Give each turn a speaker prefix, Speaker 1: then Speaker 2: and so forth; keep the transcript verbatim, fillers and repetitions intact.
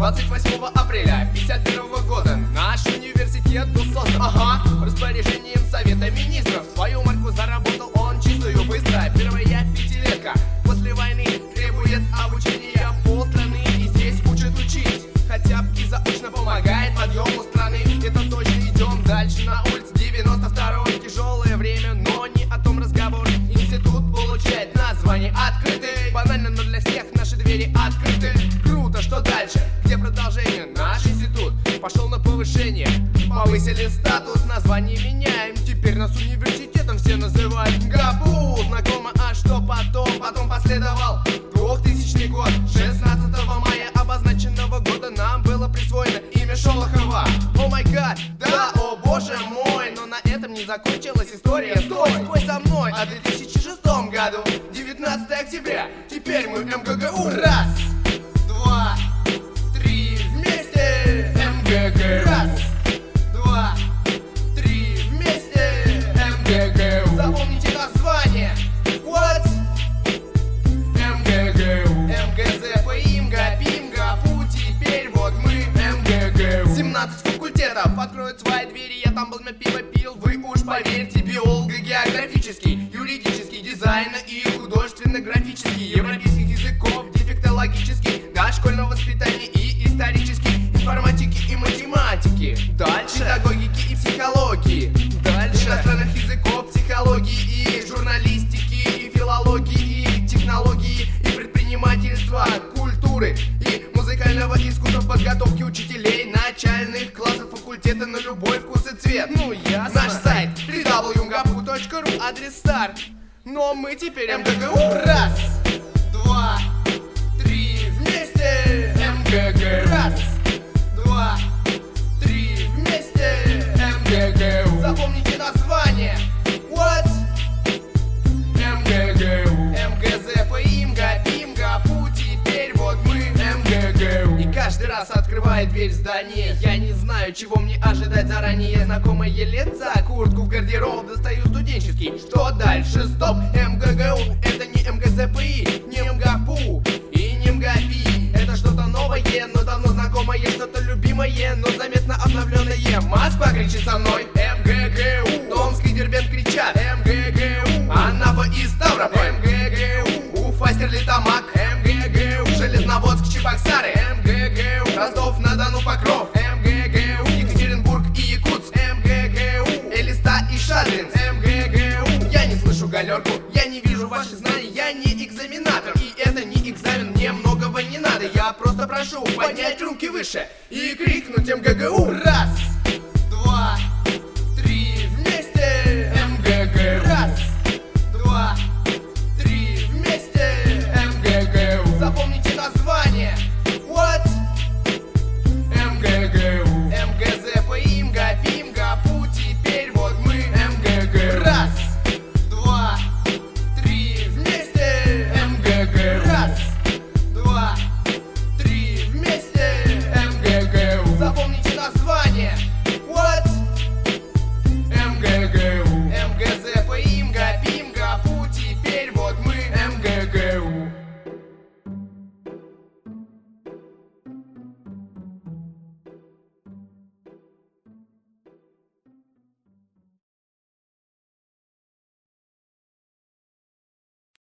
Speaker 1: двадцать восьмого апреля пятьдесят первого года наш университет был создан. Ага, распоряжением Совета Министров. Свою марку заработал он чистую быстро. Первая пятилетка после войны требует обучения полстраны, и здесь учат учить. Хотя бы и заочно помогает подъему страны. Это точно, идем дальше на улице девяносто второй. Тяжелое время, но не о том разговор. Институт получает название открытый. Банально, но для всех наши двери открыты. Круто, что дальше? Где продолжение? Наш институт пошел на повышение. Повысили статус, название меняем. Теперь нас университетом все называют ГАПУ. Знакомо, а что потом? Потом последовал двухтысячный год. шестнадцатого мая обозначенного года нам было присвоено имя Шолохова. О май гад, да, о боже мой. Но на этом не закончилась история. Стой, спой со мной. О две тысячи шестом году, девятнадцатого октября. Теперь мы МГГУ. Раз, два, три, вместе МГГУ. Раз, два, три, вместе МГГУ. Запомните название. What? МГГУ. МГЗ, ПИМГА, ПИМГА, ПУ. Теперь вот мы МГГУ. семнадцать факультетов откроют свои двери. Я там был, на пиво пил. Вы уж поверьте, биолого-географический, юридический, дизайна и художественно-графический, европейских языков, дефектологический, дошкольного воспитания и исторический, информатики и математики. Дальше педагогики и психологии. Дальше иностранных языков, психологии и журналистики, и филологии, и технологии, и предпринимательства, культуры и музыкального искусства, подготовки учителей начальных классов, факультета на любой вкус и цвет. Ну ясно. Наш сайт дабл ю дабл ю дабл ю точка гаpu точка ру, адрес старт. Но мы теперь МГГУ. Раз, два, три, вместе МГГУ. Раз, два, три, вместе МГГУ. Запомните название. What? МГГУ. МГЗ, ПИМГА, ПИМГА, ПУ. Теперь вот мы МГГУ. И каждый раз открывая дверь в здание, я не знаю, чего мне ожидать заранее. Знакомые лица, куртку в гардероб достаю студенческий. Что дальше? Стоп! МГГУ, это не МГЗПИ, не МГАПУ и не МГАПИ. Это что-то новое, но давно знакомое, что-то любимое, но заметно обновленное. Москва кричит со мной МГГУ, Томск и Дербент кричат МГГУ, Анапа и Ставрополь МГГУ, Уфа, Стерлитамак МГГУ, Железноводск, Чебоксары МГГУ, Ростов-на-Дону, Покров МГГУ, Екатеринбург и Якутск МГГУ, Элиста и Шадрин МГГУ. Я не слышу галерку, я не вижу ваши знания, я не экзаменатор, и это не экзамен, мне многого не надо. Я просто прошу поднять руки выше и крикнуть МГГУ. Раз,